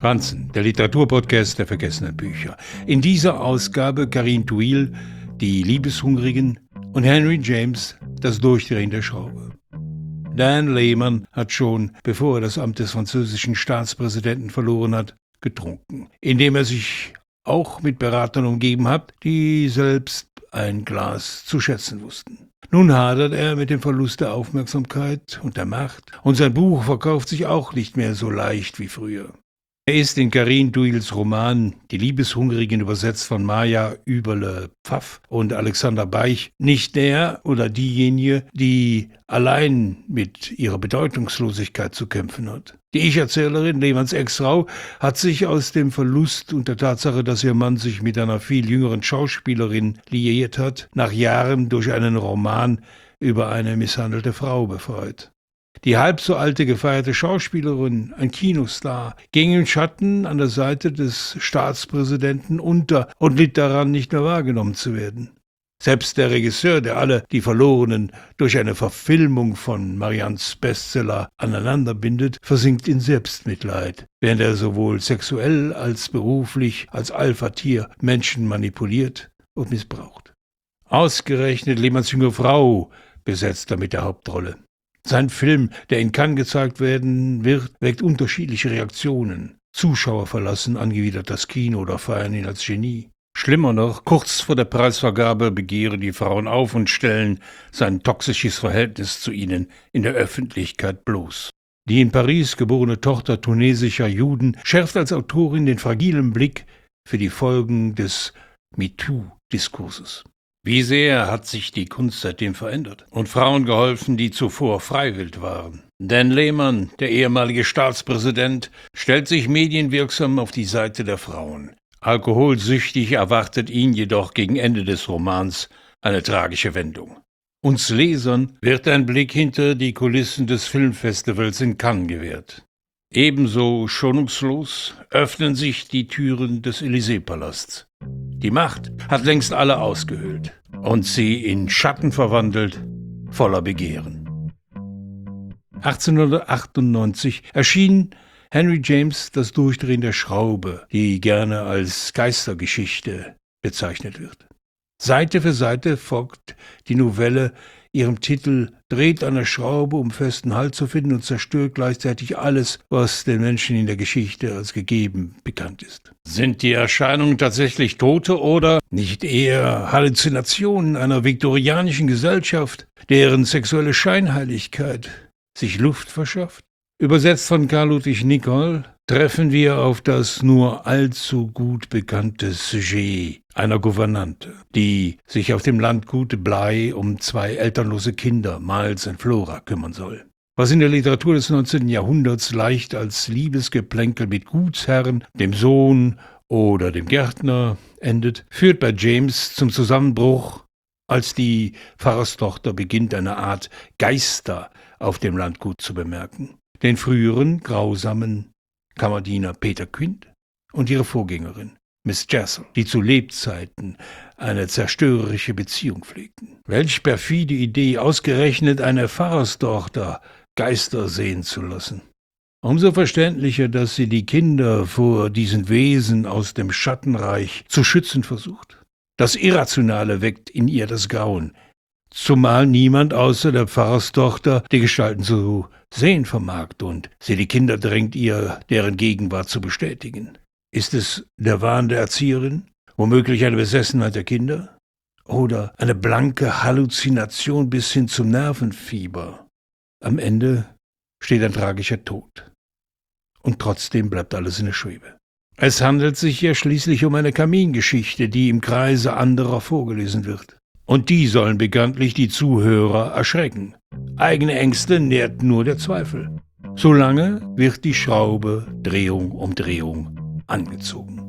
Ranzen, der Literaturpodcast der vergessenen Bücher. In dieser Ausgabe Carine Thuil, Die Liebeshungrigen, und Henry James, Das Durchdrehen der Schraube. Dan Lehmann hat schon, bevor er das Amt des französischen Staatspräsidenten verloren hat, getrunken, indem er sich auch mit Beratern umgeben hat, die selbst ein Glas zu schätzen wussten. Nun hadert er mit dem Verlust der Aufmerksamkeit und der Macht, und sein Buch verkauft sich auch nicht mehr so leicht wie früher. Er ist in Carine Thuils Roman Die Liebeshungrigen, übersetzt von Maja Überle-Pfaff und Alexander Beich, nicht der oder diejenige, die allein mit ihrer Bedeutungslosigkeit zu kämpfen hat. Die Ich-Erzählerin, Lehmanns Ex-Frau, hat sich aus dem Verlust und der Tatsache, dass ihr Mann sich mit einer viel jüngeren Schauspielerin liiert hat, nach Jahren durch einen Roman über eine misshandelte Frau befreit. Die halb so alte gefeierte Schauspielerin, ein Kinostar, ging im Schatten an der Seite des Staatspräsidenten unter und litt daran, nicht mehr wahrgenommen zu werden. Selbst der Regisseur, der alle die Verlorenen durch eine Verfilmung von Mariannes Bestseller aneinanderbindet, versinkt in Selbstmitleid, während er sowohl sexuell als beruflich als Alpha-Tier Menschen manipuliert und missbraucht. Ausgerechnet Lehmanns junge Frau besetzt damit der Hauptrolle. Sein Film, der in Cannes gezeigt werden wird, weckt unterschiedliche Reaktionen. Zuschauer verlassen angewidert das Kino oder feiern ihn als Genie. Schlimmer noch, kurz vor der Preisvergabe begehren die Frauen auf und stellen sein toxisches Verhältnis zu ihnen in der Öffentlichkeit bloß. Die in Paris geborene Tochter tunesischer Juden schärft als Autorin den fragilen Blick für die Folgen des MeToo-Diskurses. Wie sehr hat sich die Kunst seitdem verändert und Frauen geholfen, die zuvor freiwillig waren. Dan Lehmann, der ehemalige Staatspräsident, stellt sich medienwirksam auf die Seite der Frauen. Alkoholsüchtig erwartet ihn jedoch gegen Ende des Romans eine tragische Wendung. Uns Lesern wird ein Blick hinter die Kulissen des Filmfestivals in Cannes gewährt. Ebenso schonungslos öffnen sich die Türen des Élysée-Palasts. Die Macht hat längst alle ausgehöhlt und sie in Schatten verwandelt, voller Begehren. 1898 erschien Henry James Das Durchdrehen der Schraube, die gerne als Geistergeschichte bezeichnet wird. Seite für Seite folgt die Novelle ihrem Titel Dreht an der Schraube, um festen Halt zu finden, und zerstört gleichzeitig alles, was den Menschen in der Geschichte als gegeben bekannt ist. Sind die Erscheinungen tatsächlich Tote oder nicht eher Halluzinationen einer viktorianischen Gesellschaft, deren sexuelle Scheinheiligkeit sich Luft verschafft? Übersetzt von Karl Ludwig Nicol treffen wir auf das nur allzu gut bekannte Sujet einer Gouvernante, die sich auf dem Landgut Blei um zwei elternlose Kinder, Miles und Flora, kümmern soll. Was in der Literatur des 19. Jahrhunderts leicht als Liebesgeplänkel mit Gutsherren, dem Sohn oder dem Gärtner endet, führt bei James zum Zusammenbruch, als die Pfarrerstochter beginnt, eine Art Geister auf dem Landgut zu bemerken. Den früheren, grausamen Kammerdiener Peter Quint und ihre Vorgängerin, Miss Jessel, die zu Lebzeiten eine zerstörerische Beziehung pflegten. Welch perfide Idee, ausgerechnet eine Pfarrerstochter Geister sehen zu lassen. Umso verständlicher, dass sie die Kinder vor diesen Wesen aus dem Schattenreich zu schützen versucht. Das Irrationale weckt in ihr das Grauen, zumal niemand außer der Pfarrerstochter die Gestalten zu sehen vermag und sie die Kinder drängt, ihr deren Gegenwart zu bestätigen. Ist es der Wahn der Erzieherin, womöglich eine Besessenheit der Kinder oder eine blanke Halluzination bis hin zum Nervenfieber? Am Ende steht ein tragischer Tod. Und trotzdem bleibt alles in der Schwebe. Es handelt sich ja schließlich um eine Kamingeschichte, die im Kreise anderer vorgelesen wird. Und die sollen bekanntlich die Zuhörer erschrecken. Eigene Ängste nährt nur der Zweifel. Solange wird die Schraube Drehung um Drehung angezogen.